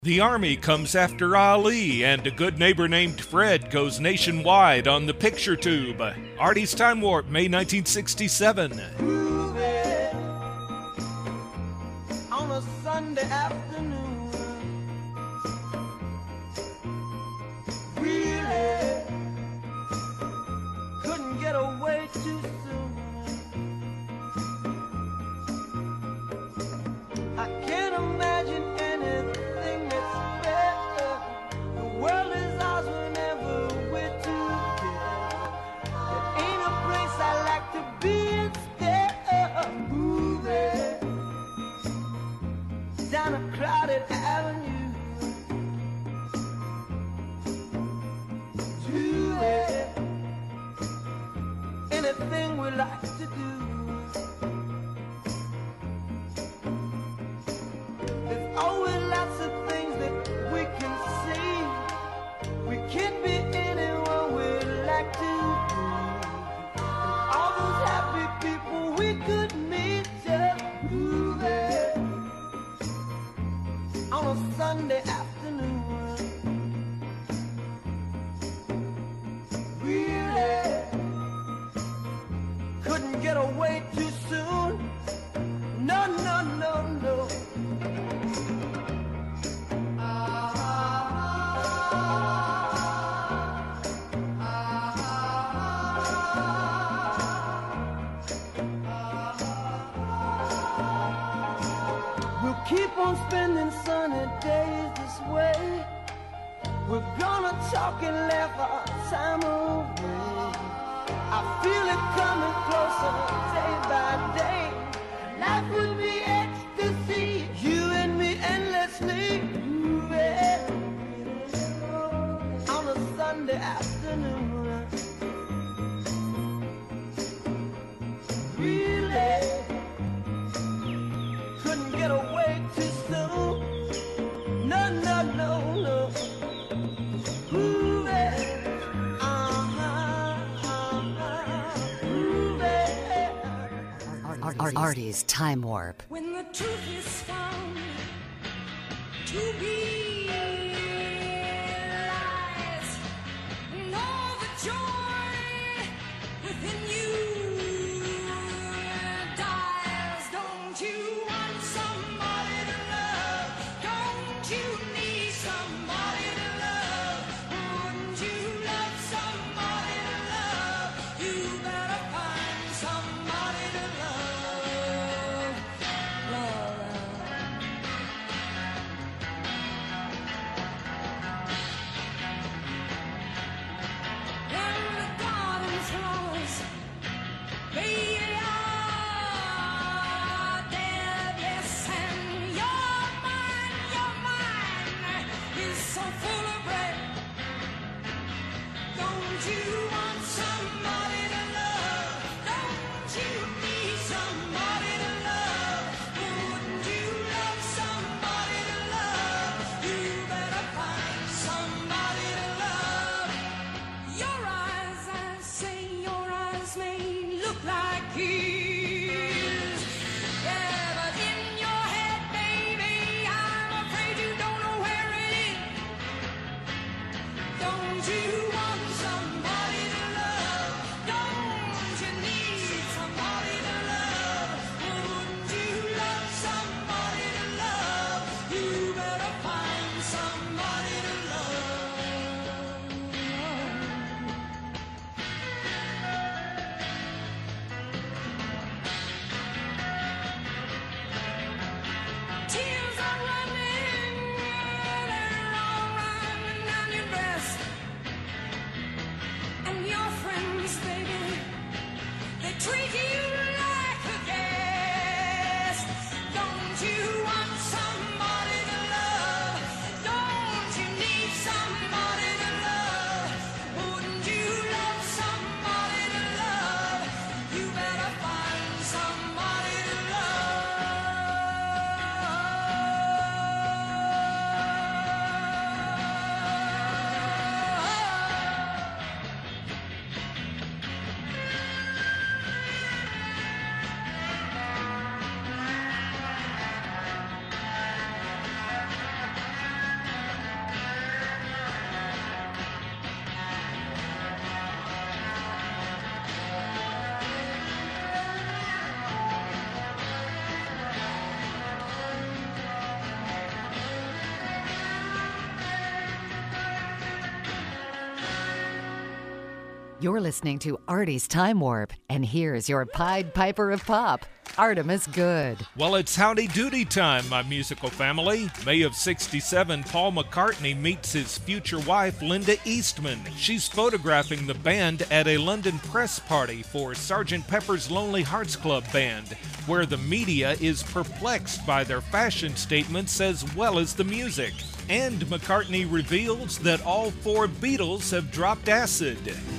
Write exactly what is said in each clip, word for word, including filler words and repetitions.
The Army comes after Ali, and a good neighbor named Fred goes nationwide on the picture tube. Artie's Time Warp, May nineteen sixty-seven. Groovy on a Sunday afternoon. Really couldn't get away too soon. I can't imagine anything that's better. The world is ours whenever we're together. There ain't a place I like to be instead of moving down a crowded avenue. Do it, anything we like to do. There's always lots of things that we can see. We can be anyone we like to be. And all those happy people we could meet just moving on a Sunday afternoon. Really couldn't get away too soon. No, no, no, no. We'll keep on spending sunny days this way. We're gonna talk and laugh our time away. I feel it coming closer day by day. Life will be ecstasy, you and me endlessly moving on a Sunday afternoon. Really couldn't get away too soon. No, no, no, no. Moving, uh-huh, uh-huh, moving. Ar- Ar- Artie's Time Warp. When the truth is found to be lies, and all the joy within you dies. Don't you want somebody to love? Don't you need somebody to love? Wouldn't you love somebody to love? You better find somebody to love. Love. When the garden flowers, they are dead, yes, and your mind, your mind is so full of bread. Don't you want somebody to love? Don't you need somebody to love? Wouldn't you love somebody to love? You better find somebody to love. Your eyes, I say, your eyes may look like his. Yeah, but in your head, baby, I'm afraid you don't know where it is. Don't you want somebody to You're listening to Artie's Time Warp, and here's your Pied Piper of Pop, Artemis Good. Well, it's howdy doody time, my musical family. May of sixty-seven, Paul McCartney meets his future wife, Linda Eastman. She's photographing the band at a London press party for Sergeant Pepper's Lonely Hearts Club Band, where the media is perplexed by their fashion statements as well as the music. And McCartney reveals that all four Beatles have dropped acid.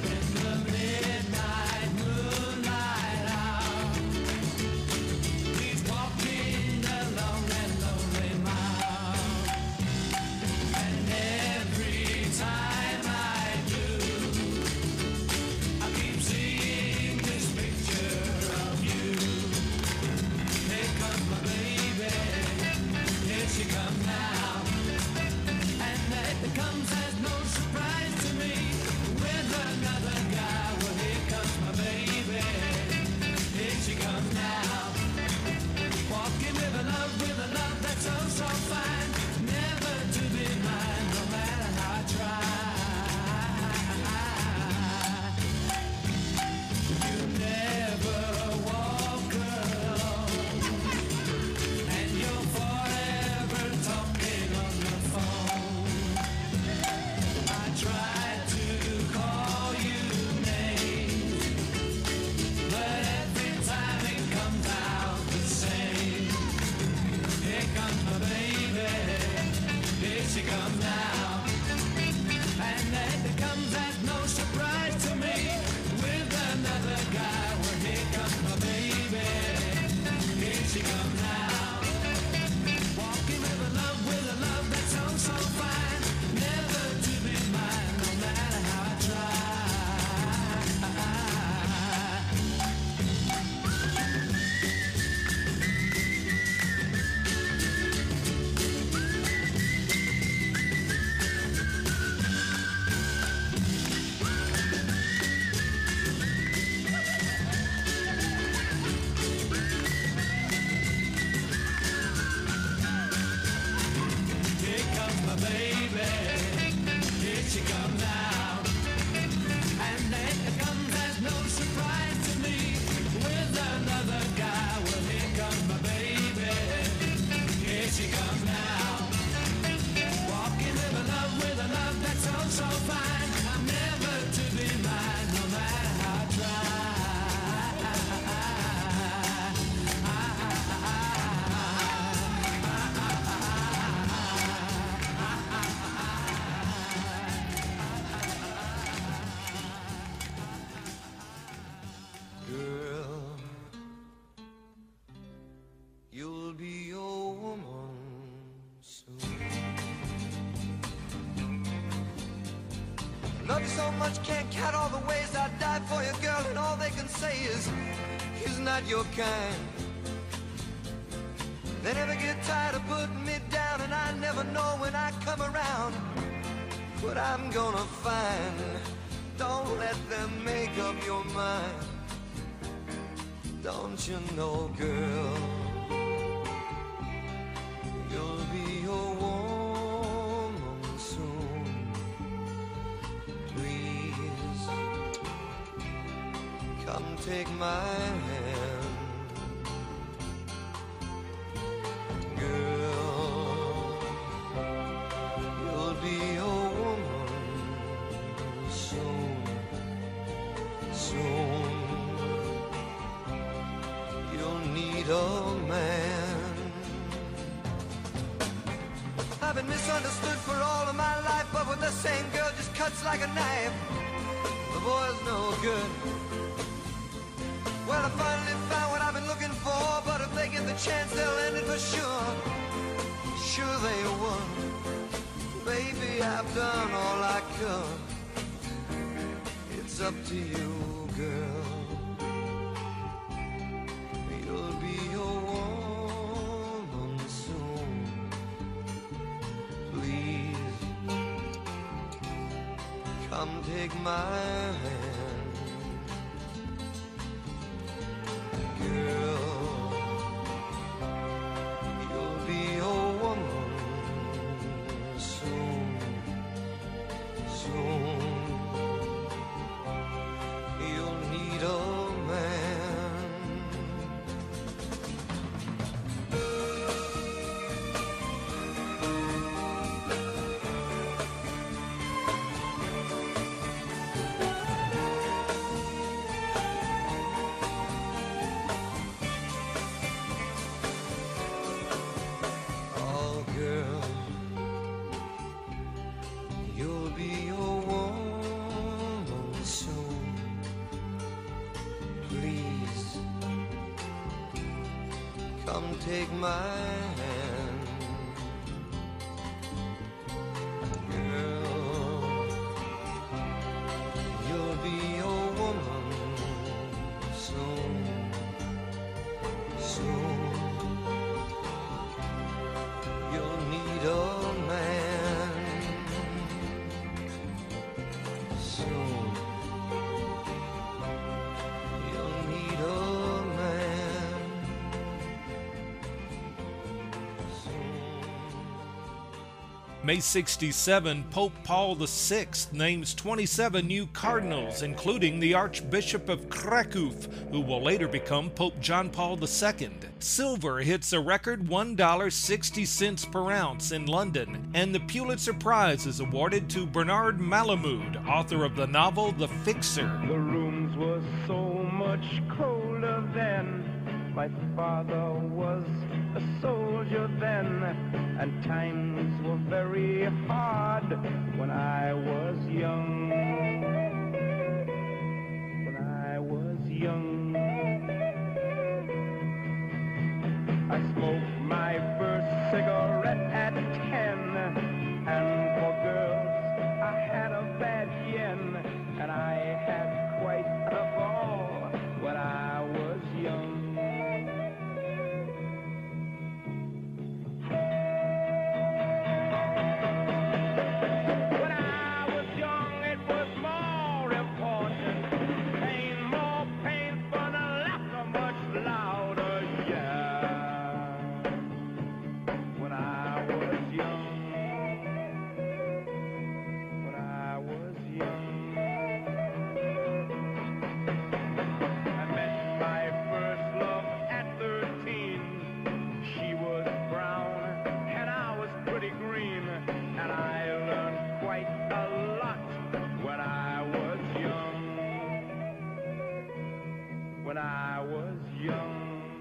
Love you so much, can't count all the ways I'd die for you, girl, and all they can say is, he's not your kind. They never get tired of putting me down, and I never know when I come around what I'm gonna find. Don't let them make up your mind. Don't you know, girl, you'll be your woman soon. Please, come take my hand. Girl, you'll be your woman soon. Soon you'll need a man. I've been misunderstood for all of my life, but with the same girl just cuts like a knife. The boy's no good. Well, I finally found what I've been looking for, but if they get the chance, they'll end it for sure. Sure they would. Baby, I've done all I could. It's up to you, girl. You'll be your woman soon. Please, come take my hand. Girl, you'll be your woman soon. Soon come take my hand. Girl, you'll be a woman soon, soon. You'll need a man soon. You'll need a man soon. May sixty-seven, Pope Paul the Sixth names twenty-seven new cardinals, including the Archbishop of Krakow, who will later become Pope John Paul the Second. Silver hits a record one dollar and sixty cents per ounce in London, and the Pulitzer Prize is awarded to Bernard Malamud, author of the novel The Fixer. The rooms were so much colder then. My father was a soldier then, and times were very hard when I was young. When I was young, I smoked my first cigarette at ten, and for girls I had a bad yen, and I had quite a ball when I was young. When I was young, it was more important. Pain, more painful, and laughter much louder, yeah. When I was young, when I was young, I met my first love at thirteen. She was brown and I was pretty green, and I learned quite a lot when I was young. When I was young.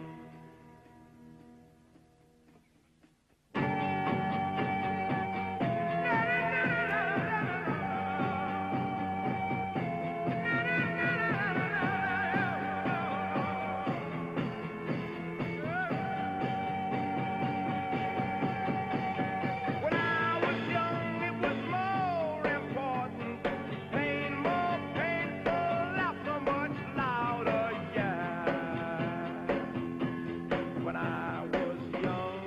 When I was young, it was more important. Pain, more painful, laughter much louder, yeah. When I was young,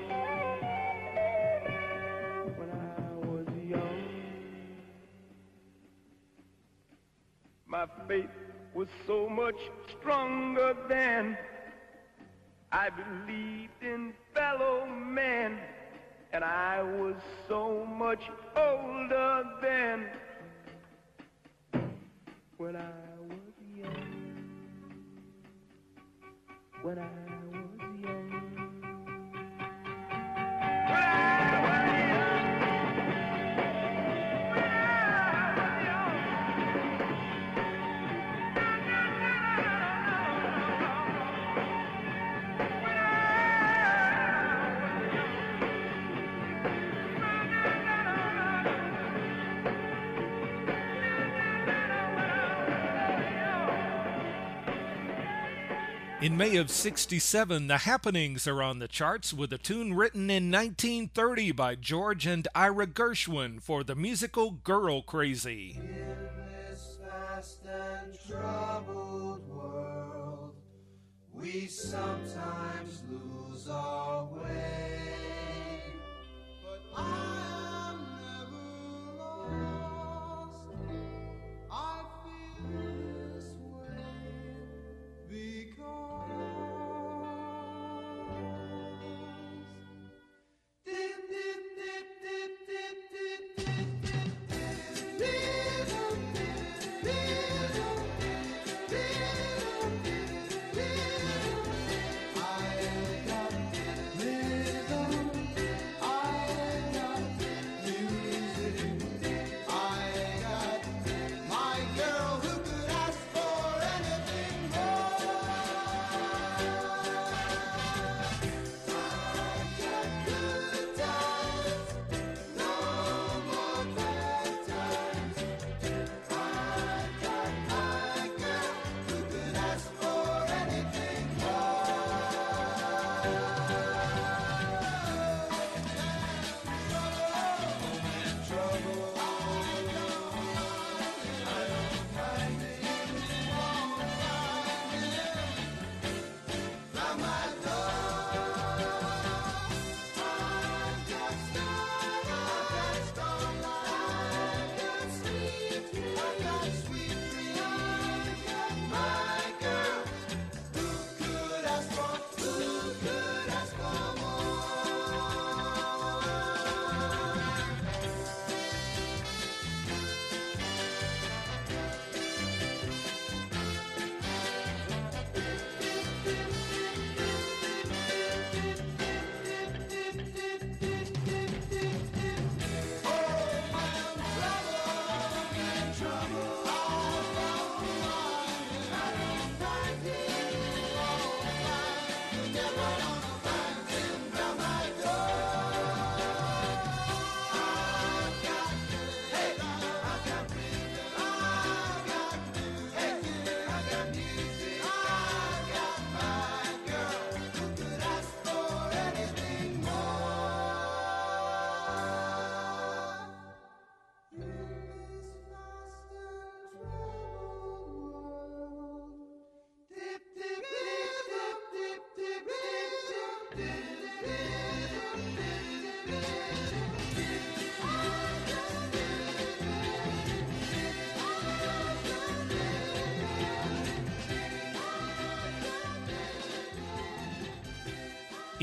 when I was young, my faith was so much stronger then. I believed in fellow men, and I was so much older then. When I was young, when I was young, when I was young, when In May of sixty-seven, The Happenings are on the charts with a tune written in nineteen thirty by George and Ira Gershwin for the musical Girl Crazy. In this fast and troubled world, we sometimes lose our way. But I am never lost. I feel this way because dip, dip, dip, dip, dip, dip, dip, dip, dip, dip, dip, dip, dip, dip. I got rhythm, I got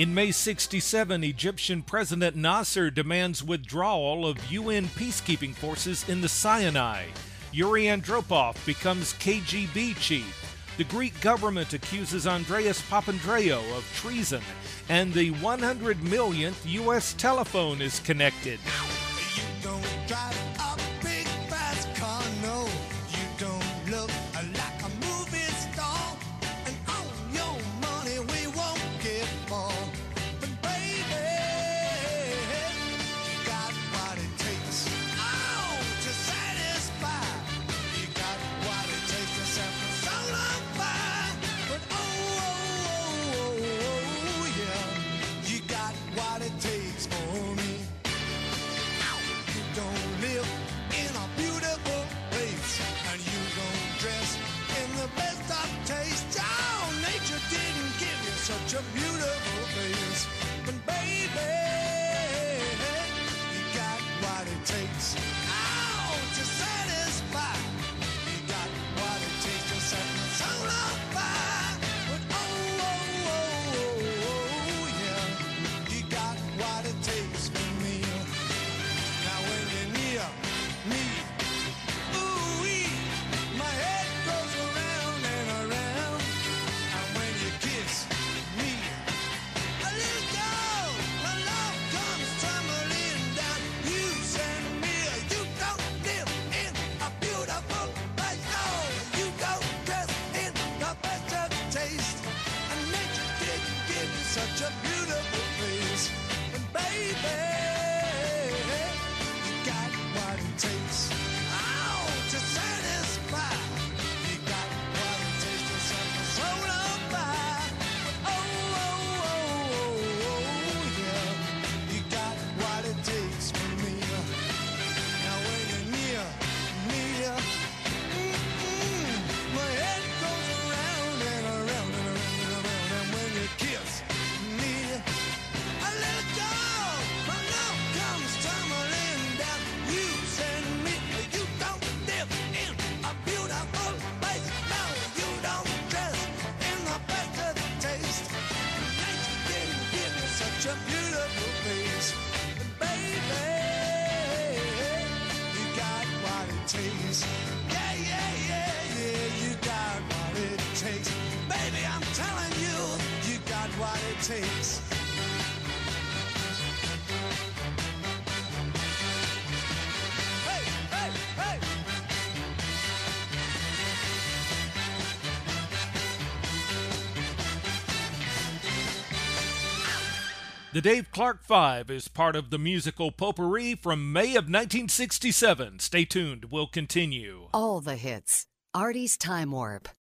In May sixty-seven, Egyptian President Nasser demands withdrawal of U N peacekeeping forces in the Sinai. Yuri Andropov becomes K G B chief. The Greek government accuses Andreas Papandreou of treason, and the one hundred millionth U S telephone is connected. You don't drive a big fast car, no. You don't look like a movie star. And on your money we won't get more. But baby, you got what it takes. Oh, to satisfy. You got what it takes to set the soul on fire. But oh, oh, oh, oh, oh, yeah. You got what it takes for me. You don't live in a beautiful place, and you don't dress in the best of taste. Oh, nature didn't give you such a beautiful face. But baby, you got what it takes. Oh, to satisfy. You got what it takes to set my soul on fire. But oh, oh, oh, oh, oh, yeah. You got what it takes for me. Now when you're near me, ooh-wee, my head goes around and around. And when you kiss me, I let it go. My love comes tumbling down. You send me, you don't live in a beautiful place. No, you don't dress in the best of taste. And nature didn't give you such a beautiful face. And baby, you got what it takes. Oh, to satisfy. You got what it takes to set my soul on fire. But oh, oh, oh, oh, oh, yeah. You got what it takes for me. Now when you're near me, mm-mm, my head goes around and around and around and around. And when you kiss me, I let it go. My love comes tumbling down. You send me. You don't live in a beautiful place. No, you don't dress in the best of taste. Nature didn't give you such a beautiful face. But baby, you got what it takes. Yeah, yeah, yeah, yeah. You got what it takes. Baby, I'm telling you, you got what it takes. Hey, hey, hey. The Dave Clark Five is part of the musical potpourri from May of nineteen sixty-seven. Stay tuned, we'll continue. All the hits. Artie's Time Warp.